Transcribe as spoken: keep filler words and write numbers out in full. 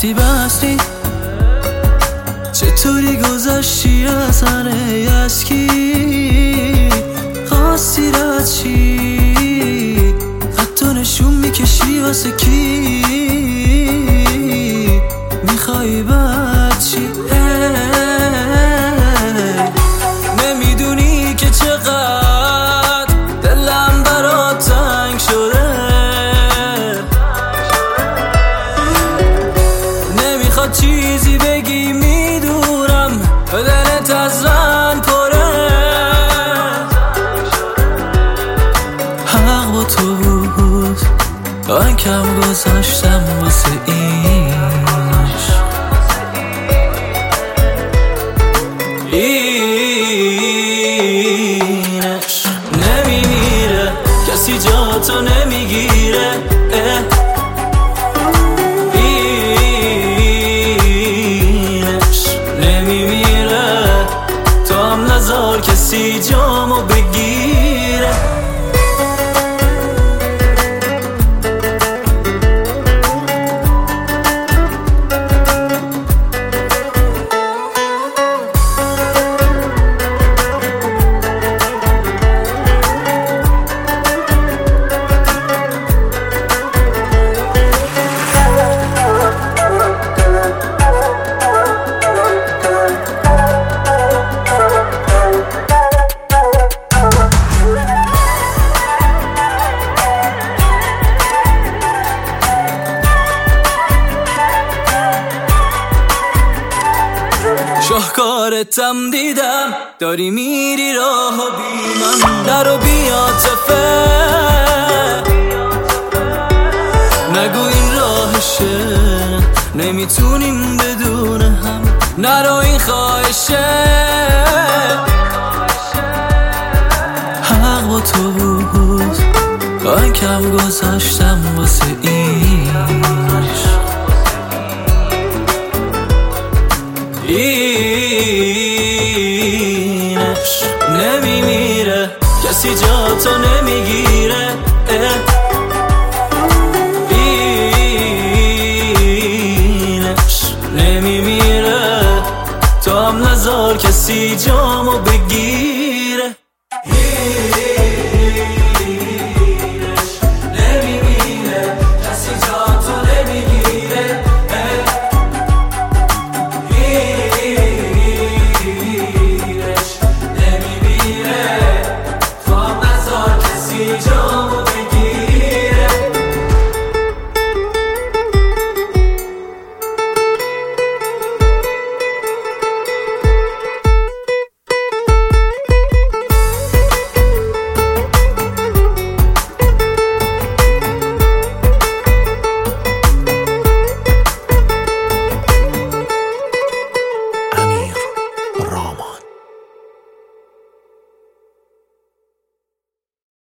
رفتی بستی چطوری گذشتی از هنه یسکی خواستی رد چی حتی نشون میکشی واسه کی میخوایی بد چی نمیدونی که چقدر دلم برات تنگ شده نمیخواد چیزی بگی میدونم به دلت از رن پره حق با تو بود من کم گذاشتم واسه اینش اینش نمیمیره کسی جا تو نمیگیره اینش نمیمیره تو هم نذار کسی جامو بگیره شاهکارتم دیدم داری میری راه و بی من درو بیا تفه نگو این راهشه نمیتونیم بدون هم نرو این خواهشه حق با تو بود من کم گذاشتم واسه اینش اینش نمیمیره کسی جا تو نمیگیره اینش نمیمیره تو هم نذار کسی جامو بگیره